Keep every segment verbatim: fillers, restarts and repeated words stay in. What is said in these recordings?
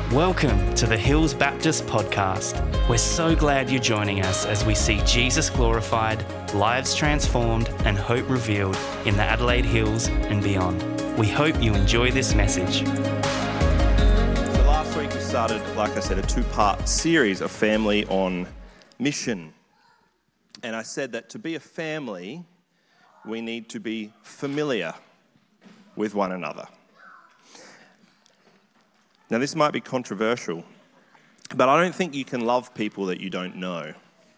Welcome to the Hills Baptist Podcast. We're so glad you're joining us as we see Jesus glorified, lives transformed, and hope revealed in the Adelaide Hills and beyond. We hope you enjoy this message. So last week we started, like I said, a two-part series of family on mission. And I said that to be a family, we need to be familiar with one another. Now, this might be controversial, but I don't think you can love people that you don't know.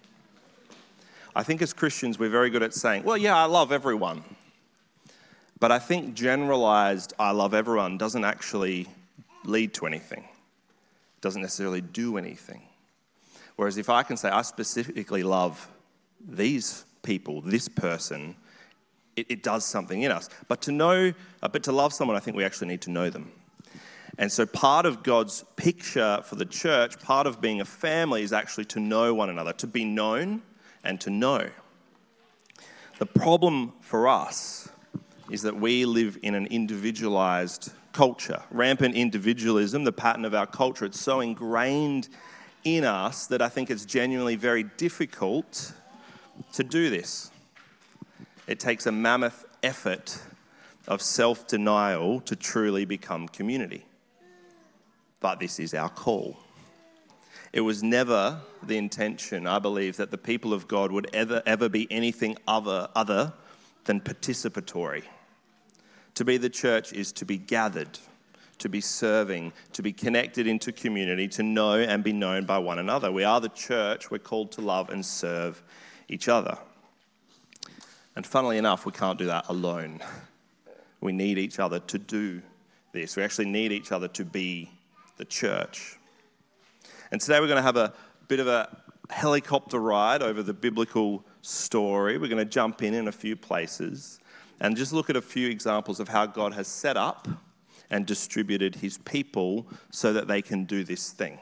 I think as Christians, we're very good at saying, well, yeah, I love everyone. But I think generalized, I love everyone doesn't actually lead to anything. It doesn't necessarily do anything. Whereas if I can say, I specifically love these people, this person, it, it does something in us. But to know, uh, but to love someone, I think we actually need to know them. And so part of God's picture for the church, part of being a family is actually to know one another, to be known and to know. The problem for us is that we live in an individualized culture. Rampant individualism, the pattern of our culture, it's so ingrained in us that I think it's genuinely very difficult to do this. It takes a mammoth effort of self-denial to truly become community. But this is our call. It was never the intention, I believe, that the people of God would ever, ever be anything other, other than participatory. To be the church is to be gathered, to be serving, to be connected into community, to know and be known by one another. We are the church. We're called to love and serve each other. And funnily enough, we can't do that alone. We need each other to do this. We actually need each other to be the church. And today we're going to have a bit of a helicopter ride over the biblical story. We're going to jump in in a few places and just look at a few examples of how God has set up and distributed his people so that they can do this thing.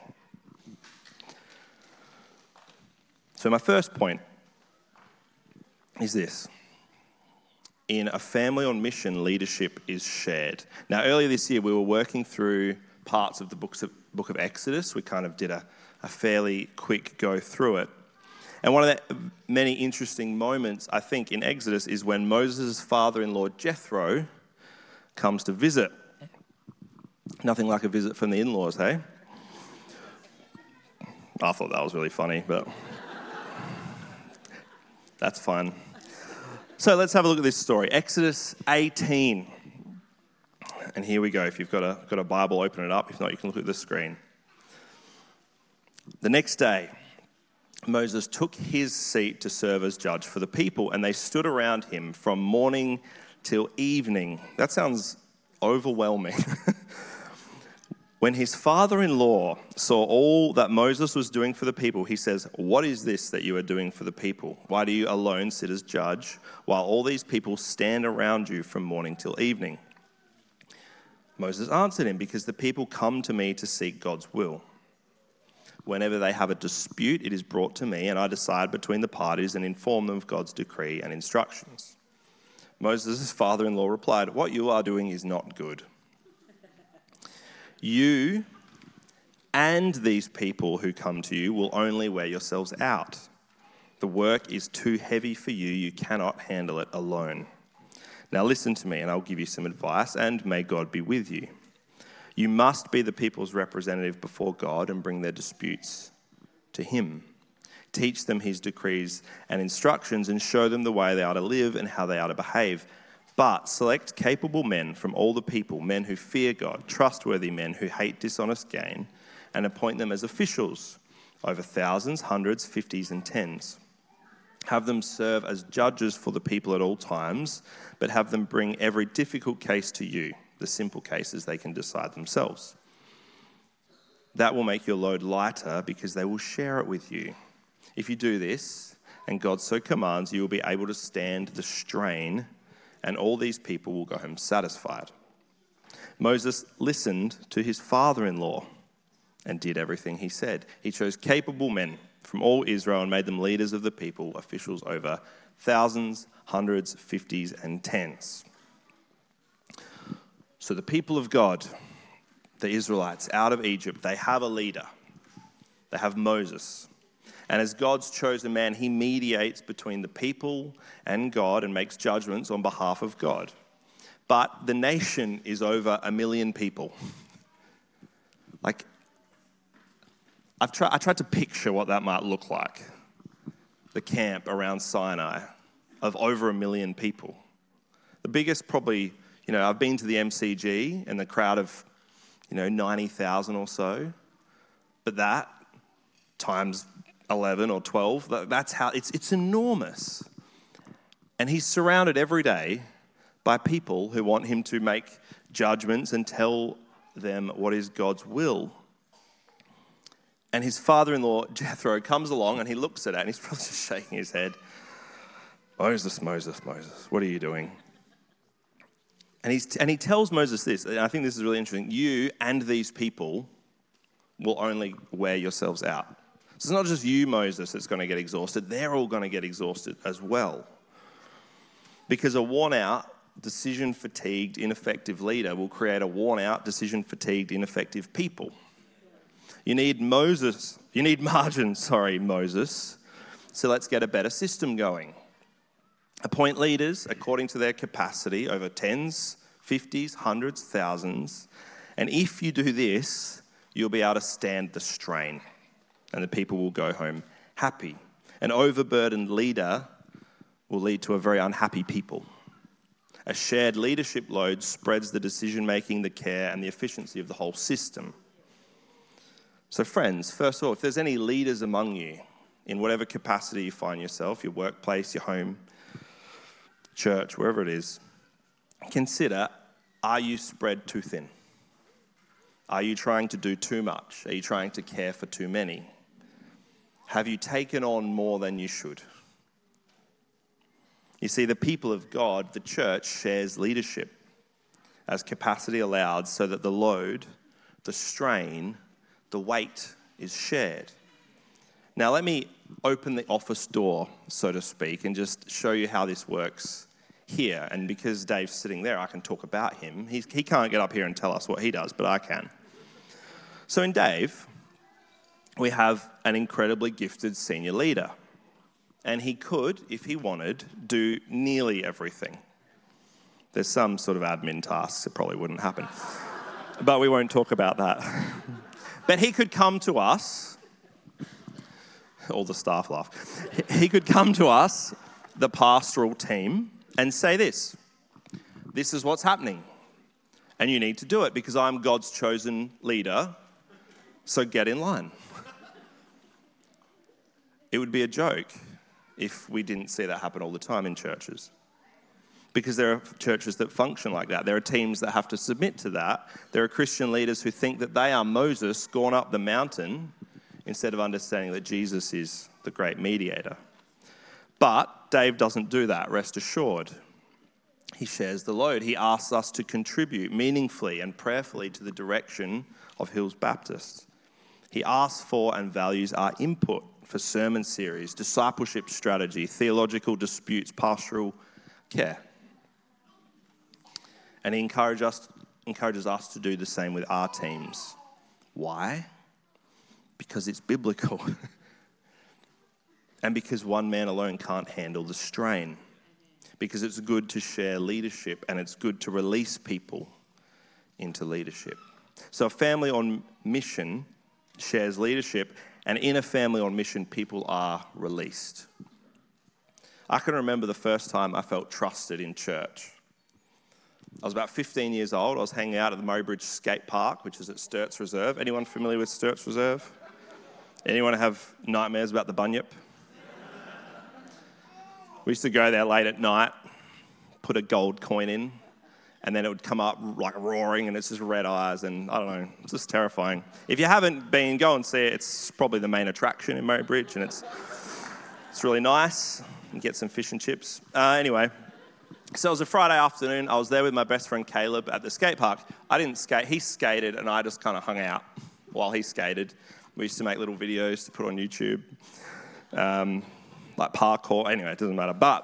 So my first point is this. In a family on mission, leadership is shared. Now, earlier this year, we were working through parts of the books of, book of Exodus. We kind of did a, a fairly quick go through it. And one of the many interesting moments, I think, in Exodus is when Moses' father-in-law, Jethro, comes to visit. Nothing like a visit from the in-laws, hey? I thought that was really funny, but that's fine. So let's have a look at this story. Exodus eighteen. And here we go. If you've got a, got a Bible, open it up. If not, you can look at the screen. The next day, Moses took his seat to serve as judge for the people, and they stood around him from morning till evening. That sounds overwhelming. When his father-in-law saw all that Moses was doing for the people, he says, "What is this that you are doing for the people? Why do you alone sit as judge while all these people stand around you from morning till evening?" Moses answered him, "Because the people come to me to seek God's will. Whenever they have a dispute, it is brought to me, and I decide between the parties and inform them of God's decree and instructions." Moses' father-in-law replied, "What you are doing is not good. You and these people who come to you will only wear yourselves out. The work is too heavy for you. You cannot handle it alone. Now listen to me, and I'll give you some advice, and may God be with you. You must be the people's representative before God and bring their disputes to him. Teach them his decrees and instructions and show them the way they are to live and how they are to behave. But select capable men from all the people, men who fear God, trustworthy men who hate dishonest gain, and appoint them as officials over thousands, hundreds, fifties, and tens. Have them serve as judges for the people at all times, but have them bring every difficult case to you. The simple cases they can decide themselves. That will make your load lighter because they will share it with you. If you do this, and God so commands, you will be able to stand the strain, and all these people will go home satisfied." Moses listened to his father-in-law and did everything he said. He chose capable men from all Israel and made them leaders of the people, officials over thousands, hundreds, fifties, and tens. So the people of God, the Israelites out of Egypt, they have a leader. They have Moses. And as God's chosen man, he mediates between the people and God and makes judgments on behalf of God. But the nation is over a million people. Like, I've tried, I tried to picture what that might look like. The camp around Sinai of over a million people. The biggest probably, you know, I've been to the M C G and the crowd of, you know, ninety thousand or so. But that times eleven or twelve, that's how, it's it's enormous. And he's surrounded every day by people who want him to make judgments and tell them what is God's will. And his father-in-law, Jethro, comes along and he looks at it and he's probably just shaking his head. Moses, Moses, Moses, what are you doing? And, he's, and he tells Moses this, and I think this is really interesting. You and these people will only wear yourselves out. So it's not just you, Moses, that's going to get exhausted. They're all going to get exhausted as well. Because a worn-out, decision-fatigued, ineffective leader will create a worn-out, decision-fatigued, ineffective people. You need Moses, you need margin, sorry, Moses. So let's get a better system going. Appoint leaders according to their capacity over tens, fifties, hundreds, thousands. And if you do this, you'll be able to stand the strain. And the people will go home happy. An overburdened leader will lead to a very unhappy people. A shared leadership load spreads the decision-making, the care, and the efficiency of the whole system. So friends, first of all, if there's any leaders among you, in whatever capacity you find yourself, your workplace, your home, church, wherever it is, consider, are you spread too thin? Are you trying to do too much? Are you trying to care for too many? Have you taken on more than you should? You see, the people of God, the church, shares leadership as capacity allowed so that the load, the strain, the weight is shared. Now, let me open the office door, so to speak, and just show you how this works here. And because Dave's sitting there, I can talk about him. He's, he can't get up here and tell us what he does, but I can. So in Dave, we have an incredibly gifted senior leader. And he could, if he wanted, do nearly everything. There's some sort of admin tasks that probably wouldn't happen. But we won't talk about that. But he could come to us, all the staff laugh, he could come to us, the pastoral team, and say this, this is what's happening, and you need to do it because I'm God's chosen leader, so get in line. It would be a joke if we didn't see that happen all the time in churches. Because there are churches that function like that. There are teams that have to submit to that. There are Christian leaders who think that they are Moses gone up the mountain instead of understanding that Jesus is the great mediator. But Dave doesn't do that, rest assured. He shares the load. He asks us to contribute meaningfully and prayerfully to the direction of Hills Baptist. He asks for and values our input for sermon series, discipleship strategy, theological disputes, pastoral care. And he encourages us, encourages us to do the same with our teams. Why? Because it's biblical. And because one man alone can't handle the strain. Because it's good to share leadership and it's good to release people into leadership. So a family on mission shares leadership, and in a family on mission, people are released. I can remember the first time I felt trusted in church. I was about fifteen years old. I was hanging out at the Murray Bridge Skate Park, which is at Sturts Reserve. Anyone familiar with Sturts Reserve? Anyone have nightmares about the bunyip? We used to go there late at night, put a gold coin in, and then it would come up like roaring, and it's just red eyes, and I don't know, it's just terrifying. If you haven't been, go and see it. It's probably the main attraction in Murray Bridge, and it's it's really nice. You get some fish and chips. Uh, anyway, so it was a Friday afternoon. I was there with my best friend Caleb at the skate park. I didn't skate. He skated, and I just kind of hung out while he skated. We used to make little videos to put on YouTube, um, like parkour. Anyway, it doesn't matter. But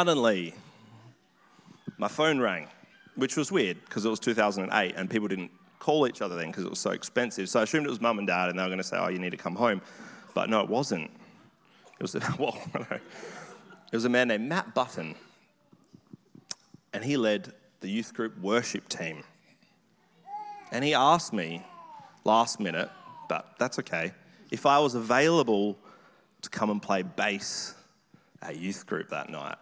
suddenly, my phone rang, which was weird because it was two thousand eight and people didn't call each other then because it was so expensive. So I assumed it was mum and dad, and they were going to say, oh, you need to come home. But no, it wasn't. It was, well, it was a man named Matt Button, and he led the youth group worship team. And he asked me last minute, but that's okay, if I was available to come and play bass at youth group that night.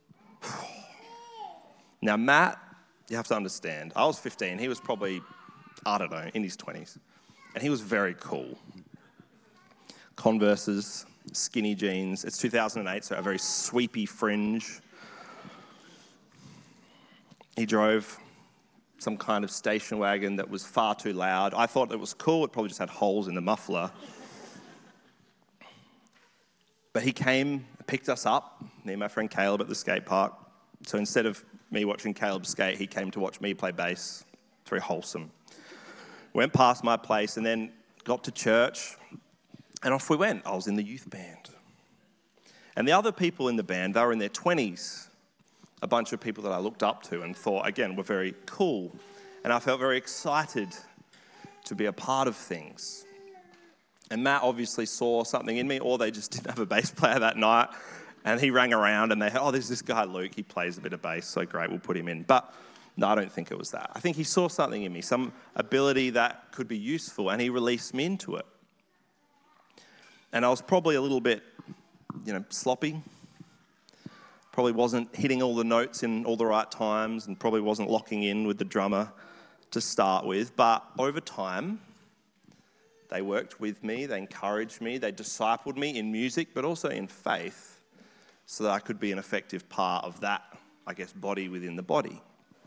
Now, Matt, you have to understand, I was fifteen. He was probably, I don't know, in his twenties. And he was very cool. Converses, skinny jeans. It's two thousand eight, so a very sweepy fringe. He drove some kind of station wagon that was far too loud. I thought it was cool. It probably just had holes in the muffler. But he came and picked us up, me and my friend Caleb, at the skate park. So instead of me watching Caleb skate, he came to watch me play bass. It's very wholesome. Went past my place and then got to church, and off we went. I was in the youth band. And the other people in the band, they were in their twenties. A bunch of people that I looked up to and thought, again, were very cool. And I felt very excited to be a part of things. And Matt obviously saw something in me, or they just didn't have a bass player that night. And he rang around and they said, oh, there's this guy, Luke. He plays a bit of bass, so great, we'll put him in. But no, I don't think it was that. I think he saw something in me, some ability that could be useful, and he released me into it. And I was probably a little bit, you know, sloppy. Probably wasn't hitting all the notes in all the right times, and probably wasn't locking in with the drummer to start with. But over time, they worked with me, they encouraged me, they discipled me in music, but also in faith, so that I could be an effective part of that, I guess, body within the body.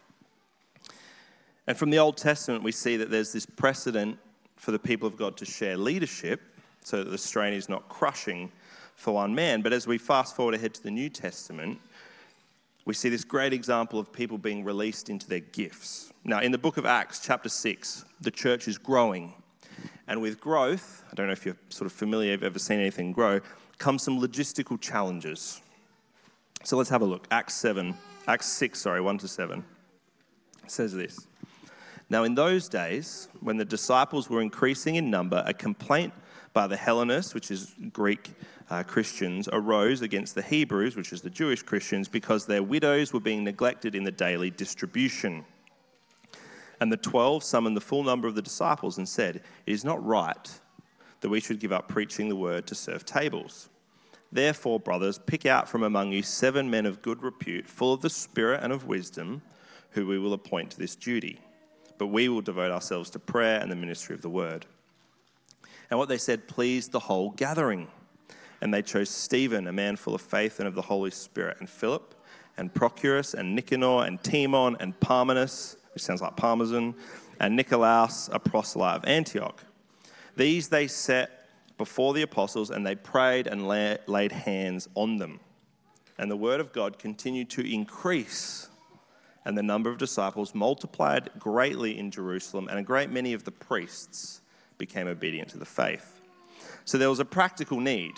And from the Old Testament, we see that there's this precedent for the people of God to share leadership so that the strain is not crushing for one man. But as we fast forward ahead to the New Testament, we see this great example of people being released into their gifts. Now, in the book of Acts, chapter six, the church is growing. And with growth, I don't know if you're sort of familiar, if you've ever seen anything grow, comes some logistical challenges. So let's have a look. Acts seven, Acts six, sorry, one to seven. It says this. Now, in those days, when the disciples were increasing in number, a complaint by the Hellenists, which is Greek uh, Christians, arose against the Hebrews, which is the Jewish Christians, because their widows were being neglected in the daily distribution. And the twelve summoned the full number of the disciples and said, it is not right that we should give up preaching the word to serve tables. Therefore, brothers, pick out from among you seven men of good repute, full of the Spirit and of wisdom, who we will appoint to this duty. But we will devote ourselves to prayer and the ministry of the word. And what they said pleased the whole gathering. And they chose Stephen, a man full of faith and of the Holy Spirit, and Philip, and Prochorus, and Nicanor, and Timon, and Parmenas, which sounds like Parmesan, and Nicolaus, a proselyte of Antioch. These they set before the apostles, and they prayed and la- laid hands on them. And the word of God continued to increase, and the number of disciples multiplied greatly in Jerusalem, and a great many of the priests became obedient to the faith. So there was a practical need.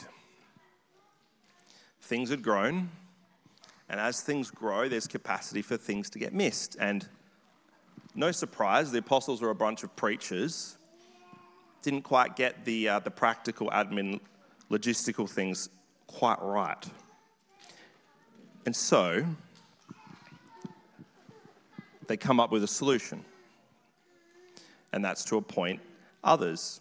Things had grown, and as things grow, there's capacity for things to get missed. And no surprise, the apostles were a bunch of preachers, didn't quite get the uh, the practical admin, logistical things quite right. And so they come up with a solution, and that's to appoint others.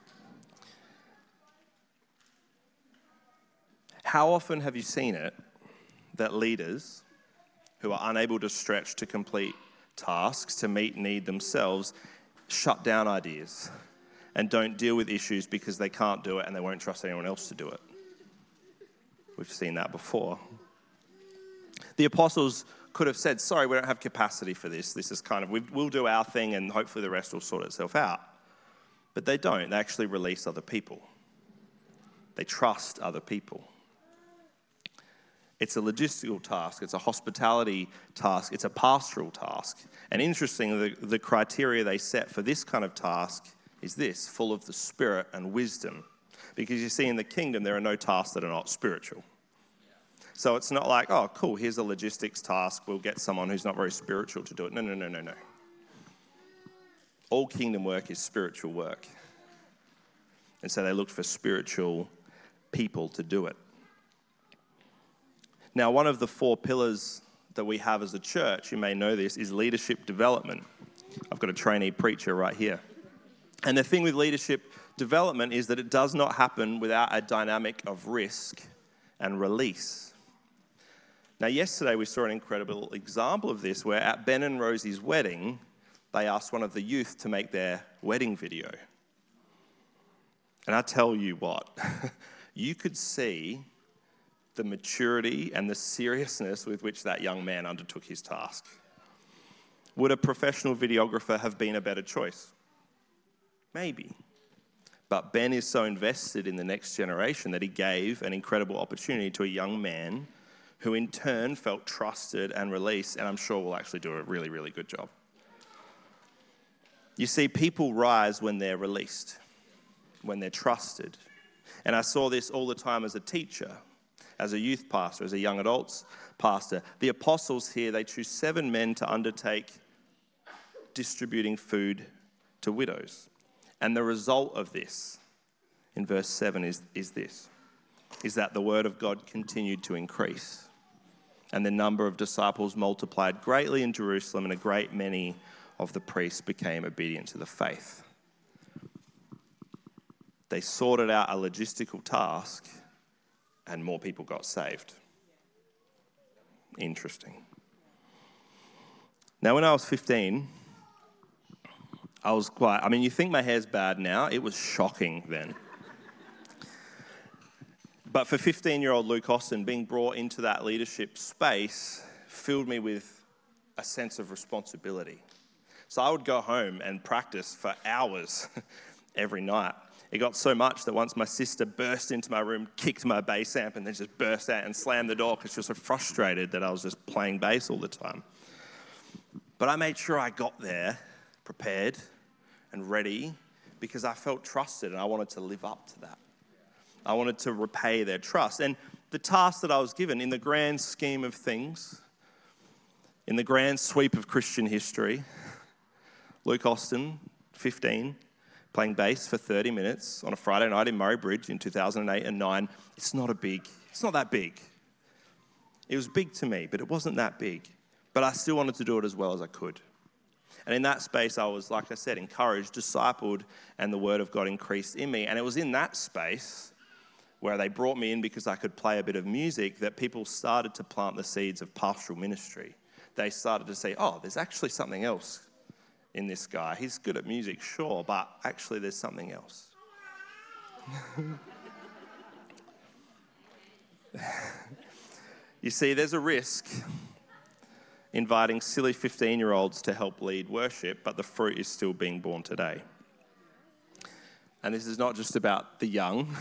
How often have you seen it that leaders who are unable to stretch to complete tasks, to meet need themselves, shut down ideas and don't deal with issues because they can't do it and they won't trust anyone else to do it? We've seen that before. The apostles could have said, sorry, we don't have capacity for this. This is kind of, we'll do our thing and hopefully the rest will sort itself out. But they don't. They actually release other people. They trust other people. It's a logistical task. It's a hospitality task. It's a pastoral task. And interestingly, the, the criteria they set for this kind of task is this, full of the Spirit and wisdom. Because you see, in the kingdom, there are no tasks that are not spiritual. So it's not like, oh, cool, here's a logistics task. We'll get someone who's not very spiritual to do it. No, no, no, no, no. all kingdom work is spiritual work. And so they looked for spiritual people to do it. Now, one of the four pillars that we have as a church, you may know this, is leadership development. I've got a trainee preacher right here. And the thing with leadership development is that it does not happen without a dynamic of risk and release. Now, yesterday we saw an incredible example of this where at Ben and Rosie's wedding, they asked one of the youth to make their wedding video. And I tell you what, you could see the maturity and the seriousness with which that young man undertook his task. Would a professional videographer have been a better choice? Maybe. But Ben is so invested in the next generation that he gave an incredible opportunity to a young man who in turn felt trusted and released, and I'm sure will actually do a really, really good job. You see, people rise when they're released, when they're trusted. And I saw this all the time as a teacher, as a youth pastor, as a young adults pastor. The apostles here, they choose seven men to undertake distributing food to widows. And the result of this, in verse seven, is, is this, is that the word of God continued to increase. And the number of disciples multiplied greatly in Jerusalem, and a great many of the priests became obedient to the faith. They sorted out a logistical task, and more people got saved. Interesting. Now, when I was fifteen, I was quite, I mean, you think my hair's bad now. It was shocking then. But for fifteen-year-old Luke Austin, being brought into that leadership space filled me with a sense of responsibility. So I would go home and practice for hours every night. It got so much that once my sister burst into my room, kicked my bass amp, and then just burst out and slammed the door because she was so frustrated that I was just playing bass all the time. But I made sure I got there prepared and ready because I felt trusted and I wanted to live up to that. I wanted to repay their trust. And the task that I was given in the grand scheme of things, in the grand sweep of Christian history, Luke Austin, fifteen, playing bass for thirty minutes on a Friday night in Murray Bridge in two thousand eight and nine, it's not a big, it's not that big. It was big to me, but it wasn't that big. But I still wanted to do it as well as I could. And in that space, I was, like I said, encouraged, discipled, and the word of God increased in me. And it was in that space where they brought me in because I could play a bit of music that people started to plant the seeds of pastoral ministry. They started to say, oh, there's actually something else in this guy. He's good at music, sure, but actually there's something else. You see, there's a risk inviting silly fifteen-year-olds to help lead worship, but the fruit is still being born today. And this is not just about the young.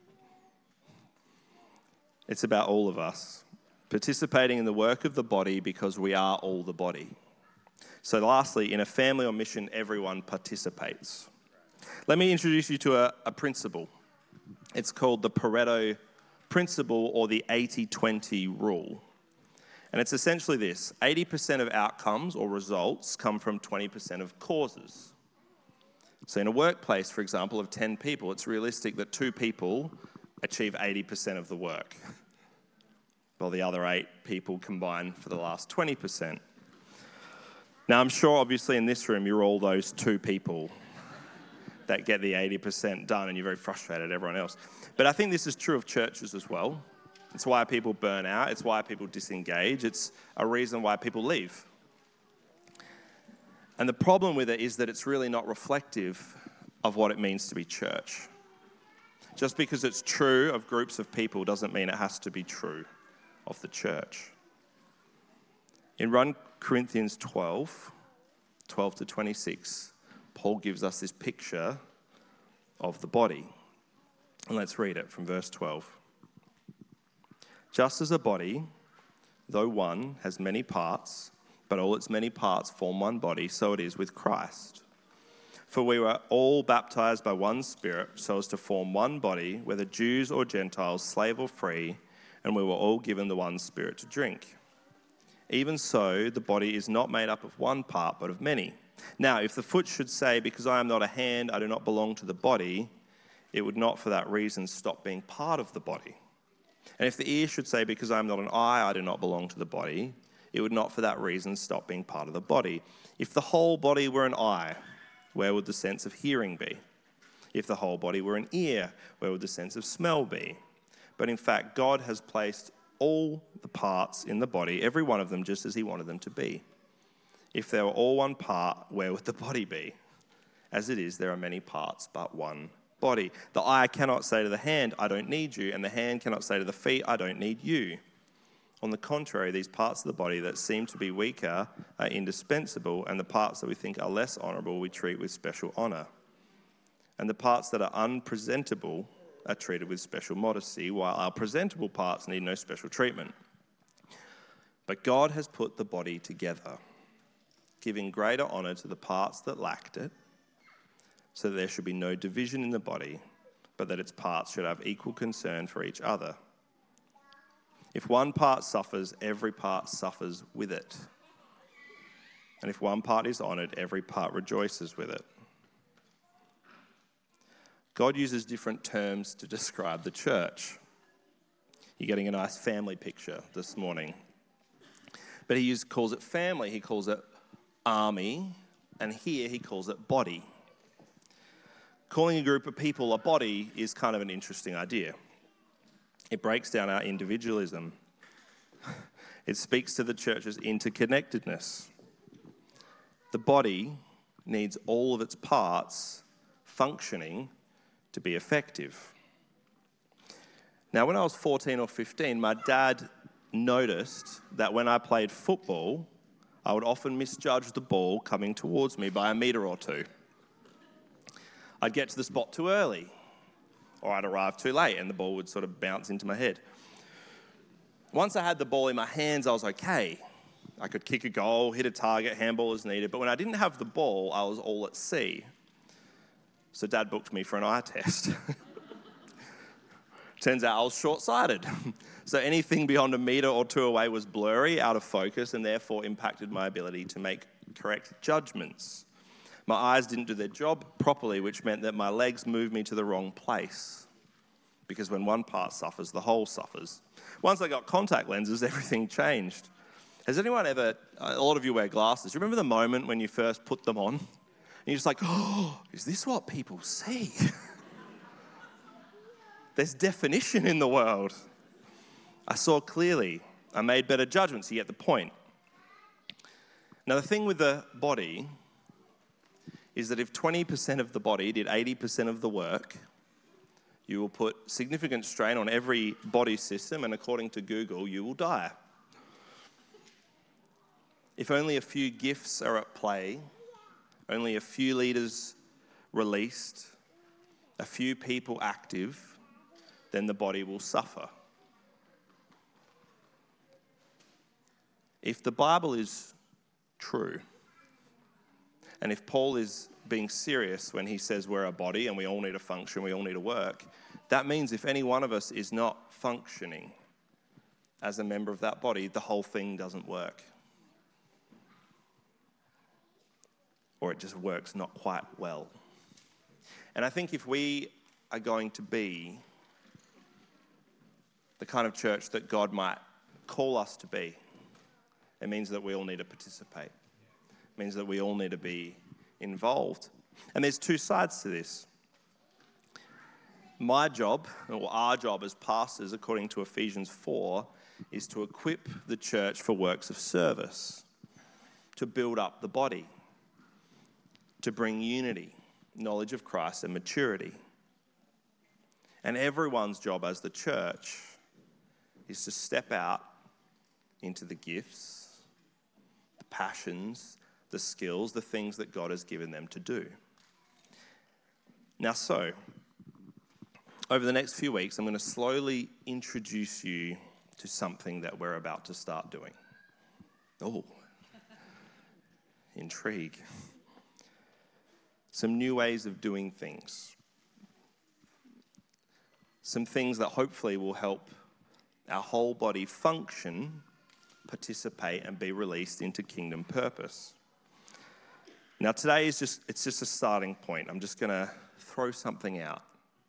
It's about all of us participating in the work of the body because we are all the body. So lastly, in a family or mission, everyone participates. Let me introduce you to a, a principle. It's called the Pareto principle or the eighty twenty rule. And it's essentially this: eighty percent of outcomes or results come from twenty percent of causes. So in a workplace, for example, of ten people, it's realistic that two people achieve eighty percent of the work, while the other eight people combine for the last twenty percent. Now, I'm sure, obviously, in this room, you're all those two people that get the eighty percent done, and you're very frustrated at everyone else. But I think this is true of churches as well. It's why people burn out. It's why people disengage. It's a reason why people leave. And the problem with it is that it's really not reflective of what it means to be church. Just because it's true of groups of people doesn't mean it has to be true of the church. In First Corinthians twelve, twelve to twenty-six, Paul gives us this picture of the body. And let's read it from verse twelve. Just as a body, though one, has many parts, but all its many parts form one body, so it is with Christ. For we were all baptized by one Spirit, so as to form one body, whether Jews or Gentiles, slave or free, and we were all given the one Spirit to drink. Even so, the body is not made up of one part, but of many. Now, if the foot should say, because I am not a hand, I do not belong to the body, it would not for that reason stop being part of the body. And if the ear should say, because I am not an eye, I do not belong to the body, it would not for that reason stop being part of the body. If the whole body were an eye, where would the sense of hearing be? If the whole body were an ear, where would the sense of smell be? But in fact, God has placed all the parts in the body, every one of them, just as he wanted them to be. If they were all one part, where would the body be? As it is, there are many parts, but one body. The eye cannot say to the hand, I don't need you, and the hand cannot say to the feet, I don't need you. On the contrary, these parts of the body that seem to be weaker are indispensable, and the parts that we think are less honourable we treat with special honour. And the parts that are unpresentable are treated with special modesty, while our presentable parts need no special treatment. But God has put the body together, giving greater honour to the parts that lacked it, so that there should be no division in the body, but that its parts should have equal concern for each other. If one part suffers, every part suffers with it. And if one part is honoured, every part rejoices with it. God uses different terms to describe the church. You're getting a nice family picture this morning. But he use, calls it family, he calls it army, and here he calls it body. Calling a group of people a body is kind of an interesting idea. It breaks down our individualism. It speaks to the church's interconnectedness. The body needs all of its parts functioning to be effective. Now, when I was fourteen or fifteen, my dad noticed that when I played football, I would often misjudge the ball coming towards me by a metre or two. I'd get to the spot too early, or I'd arrive too late and the ball would sort of bounce into my head. Once I had the ball in my hands, I was okay. I could kick a goal, hit a target, handball as needed, but when I didn't have the ball, I was all at sea. So Dad booked me for an eye test. Turns out I was short-sighted. So anything beyond a metre or two away was blurry, out of focus, and therefore impacted my ability to make correct judgments. My eyes didn't do their job properly, which meant that my legs moved me to the wrong place. Because when one part suffers, the whole suffers. Once I got contact lenses, everything changed. Has anyone ever, a lot of you wear glasses, you remember the moment when you first put them on? And you're just like, oh, is this what people see? There's definition in the world. I saw clearly. I made better judgments. You get the point. Now, the thing with the body is that if twenty percent of the body did eighty percent of the work, you will put significant strain on every body system, and according to Google, you will die. If only a few gifts are at play, only a few leaders released, a few people active, then the body will suffer. If the Bible is true, and if Paul is being serious when he says we're a body and we all need to function, we all need to work, that means if any one of us is not functioning as a member of that body, the whole thing doesn't work. Or it just works not quite well. And I think if we are going to be the kind of church that God might call us to be, it means that we all need to participate. It means that we all need to be involved. And there's two sides to this. My job, or our job as pastors, according to Ephesians four, is to equip the church for works of service, to build up the body, to bring unity, knowledge of Christ, and maturity. And everyone's job as the church is to step out into the gifts, the passions, the skills, the things that God has given them to do. Now, so, over the next few weeks, I'm going to slowly introduce you to something that we're about to start doing. Oh, intrigue. Some new ways of doing things. Some things that hopefully will help our whole body function, participate, and be released into kingdom purpose. Now today is just, it's just a starting point. I'm just going to throw something out.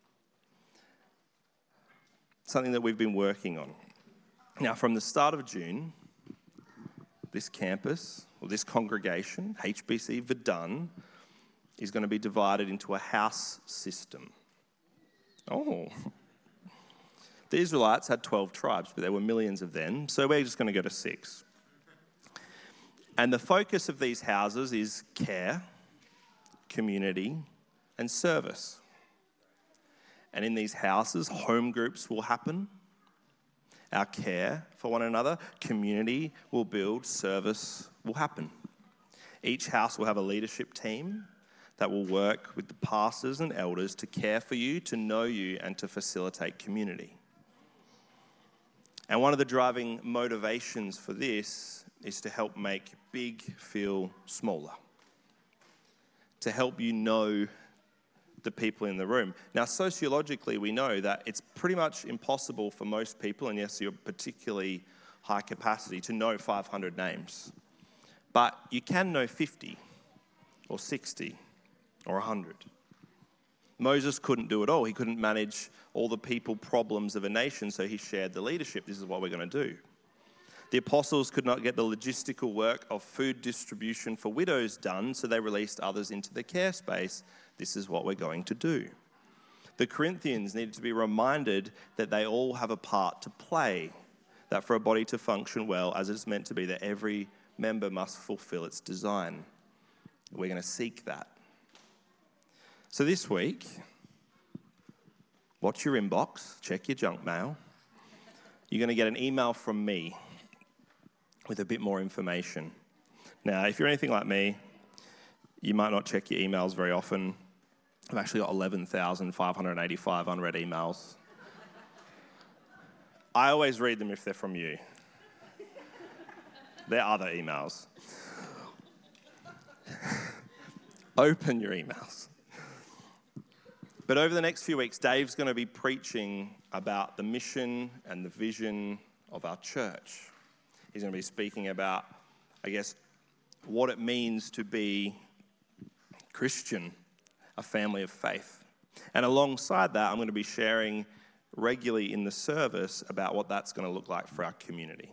Something that we've been working on. Now from the start of June, this campus, or this congregation, H B C Verdun, is going to be divided into a house system. Oh. The Israelites had twelve tribes, but there were millions of them, so we're just going to go to six. And the focus of these houses is care, community, and service. And in these houses, home groups will happen. Our care for one another, community will build, service will happen. Each house will have a leadership team that will work with the pastors and elders to care for you, to know you, and to facilitate community. And one of the driving motivations for this is to help make big feel smaller, to help you know the people in the room. Now, sociologically, we know that it's pretty much impossible for most people, and yes, you're particularly high capacity, to know five hundred names. But you can know fifty or sixty or one hundred. Moses couldn't do it all. He couldn't manage all the people problems of a nation, so he shared the leadership. This is what we're going to do. The apostles could not get the logistical work of food distribution for widows done, so they released others into the care space. This is what we're going to do. The Corinthians needed to be reminded that they all have a part to play, that for a body to function well, as it is meant to be, that every member must fulfill its design. We're going to seek that. So this week, watch your inbox, check your junk mail. You're going to get an email from me with a bit more information. Now, if you're anything like me, you might not check your emails very often. I've actually got eleven thousand five hundred eighty-five unread emails. I always read them if they're from you. They're other emails. Open your emails. But over the next few weeks, Dave's going to be preaching about the mission and the vision of our church. He's going to be speaking about, I guess, what it means to be Christian, a family of faith. And alongside that, I'm going to be sharing regularly in the service about what that's going to look like for our community.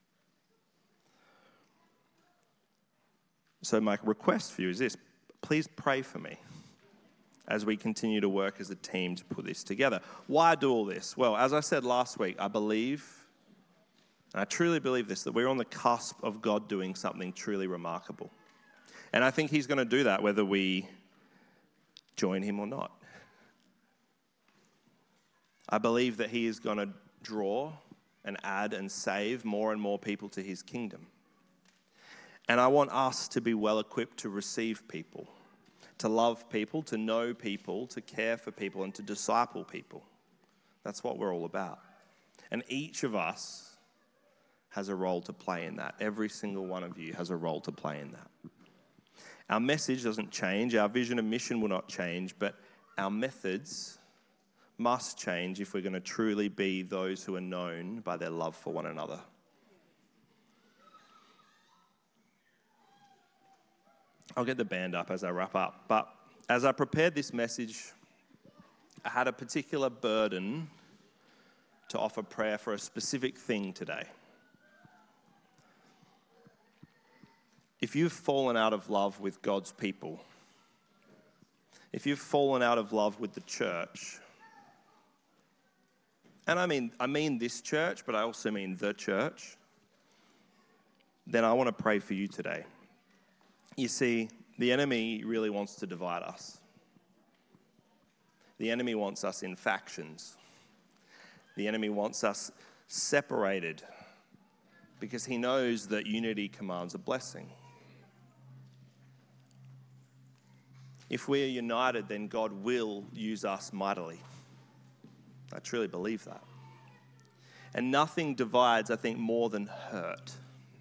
So my request for you is this: please pray for me as we continue to work as a team to put this together. Why do all this? Well, as I said last week, I believe, and I truly believe this, that we're on the cusp of God doing something truly remarkable. And I think he's going to do that whether we join him or not. I believe that he is going to draw and add and save more and more people to his kingdom. And I want us to be well equipped to receive people, to love people, to know people, to care for people, and to disciple people. That's what we're all about. And each of us has a role to play in that. Every single one of you has a role to play in that. Our message doesn't change. Our vision and mission will not change, but our methods must change if we're going to truly be those who are known by their love for one another. I'll get the band up as I wrap up. But as I prepared this message, I had a particular burden to offer prayer for a specific thing today. If you've fallen out of love with God's people, if you've fallen out of love with the church, and I mean, I mean this church, but I also mean the church, then I want to pray for you today. You see, the enemy really wants to divide us. The enemy wants us in factions. The enemy wants us separated because he knows that unity commands a blessing. If we are united, then God will use us mightily. I truly believe that. And nothing divides, I think, more than hurt,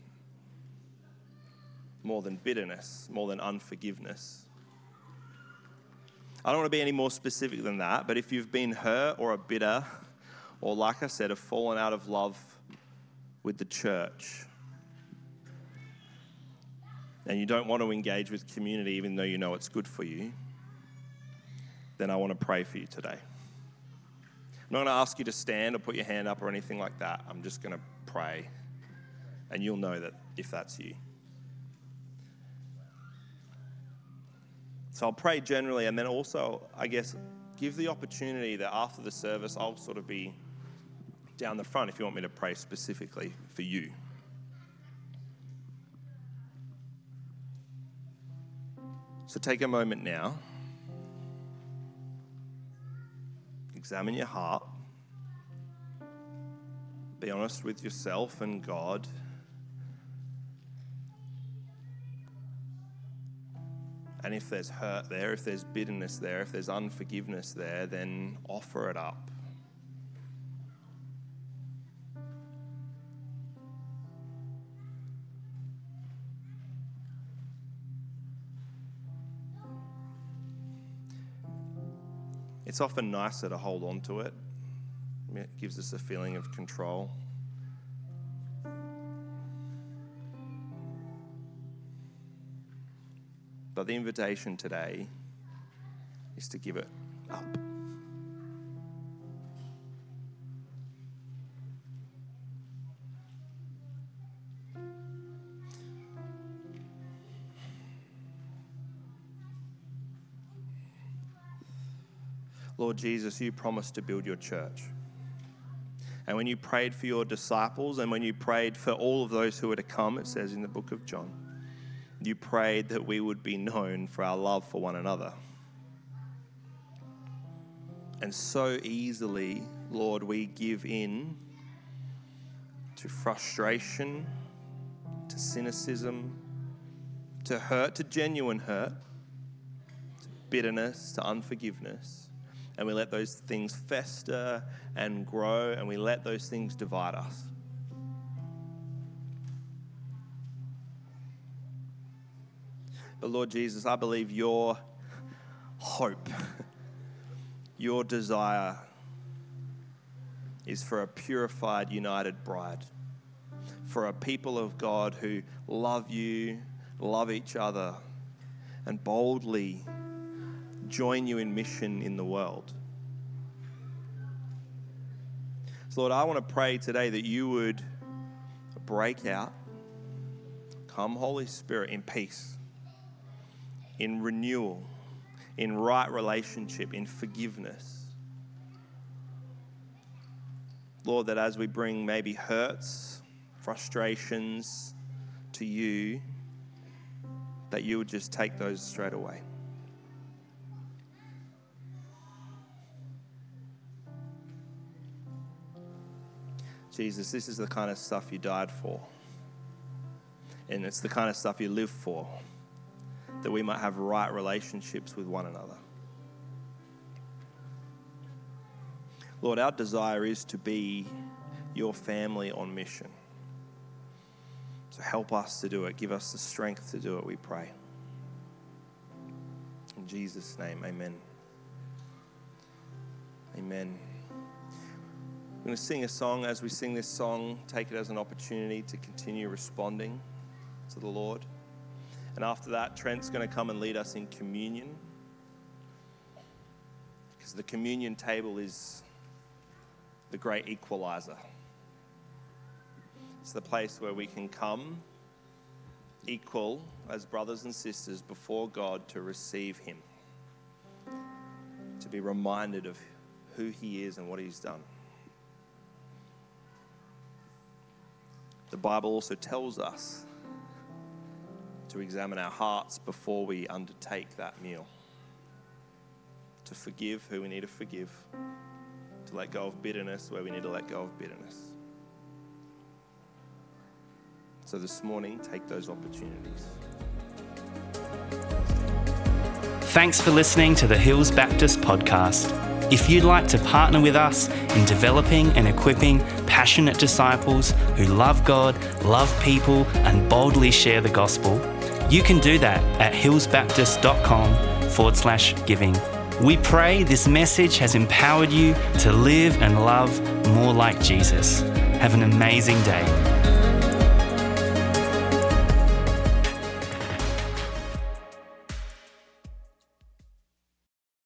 more than bitterness, more than unforgiveness. I don't want to be any more specific than that, but if you've been hurt or are bitter, or like I said, have fallen out of love with the church, and you don't want to engage with community even though you know it's good for you, then I want to pray for you today. I'm not going to ask you to stand or put your hand up or anything like that. I'm just going to pray, and you'll know that if that's you. So I'll pray generally, and then also, I guess, give the opportunity that after the service, I'll sort of be down the front if you want me to pray specifically for you. So take a moment now. Examine your heart. Be honest with yourself and God. And if there's hurt there, if there's bitterness there, if there's unforgiveness there, then offer it up. It's often nicer to hold on to it. It gives us a feeling of control. But the invitation today is to give it up. Lord Jesus, you promised to build your church. And when you prayed for your disciples and when you prayed for all of those who were to come, it says in the book of John, you prayed that we would be known for our love for one another. And so easily, Lord, we give in to frustration, to cynicism, to hurt, to genuine hurt, to bitterness, to unforgiveness. And we let those things fester and grow, and we let those things divide us. But Lord Jesus, I believe your hope, your desire is for a purified, united bride, for a people of God who love you, love each other, and boldly join you in mission in the world. So Lord, I want to pray today that you would break out, come Holy Spirit, in peace, in renewal, in right relationship, in forgiveness. Lord, that as we bring maybe hurts, frustrations to you, that you would just take those straight away. Jesus, this is the kind of stuff you died for. And it's the kind of stuff you live for, that we might have right relationships with one another. Lord, our desire is to be your family on mission. So help us to do it. Give us the strength to do it, we pray. In Jesus' name, amen. Amen. We're going to sing a song. As we sing this song, take it as an opportunity to continue responding to the Lord. And after that, Trent's going to come and lead us in communion. Because the communion table is the great equalizer. It's the place where we can come equal as brothers and sisters before God to receive him, to be reminded of who he is and what he's done. The Bible also tells us to examine our hearts before we undertake that meal, to forgive who we need to forgive, to let go of bitterness where we need to let go of bitterness. So this morning, take those opportunities. Thanks for listening to the Hills Baptist podcast. If you'd like to partner with us in developing and equipping passionate disciples who love God, love people, and boldly share the gospel, you can do that at hillsbaptist.com forward slash giving. We pray this message has empowered you to live and love more like Jesus. Have an amazing day.